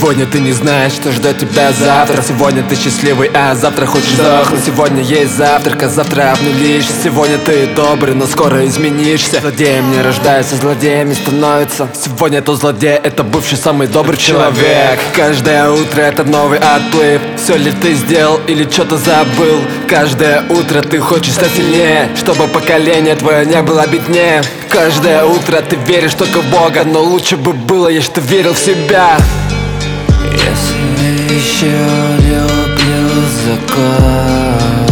Сегодня ты не знаешь, что ждет тебя завтра. Сегодня ты счастливый, а завтра хочешь сдохнуть. Сегодня есть завтрак, а завтра обнулишься. Сегодня ты добрый, но скоро изменишься. Злодеем не рождаются, злодеями становятся. Сегодня тот злодей, это бывший самый добрый человек. Каждое утро это новый отплыв. Все ли ты сделал или что-то забыл? Каждое утро ты хочешь стать сильнее, чтобы поколение твое не было беднее. Каждое утро ты веришь только в Бога, но лучше бы было, если ты верил в себя. Если еще люблю закон,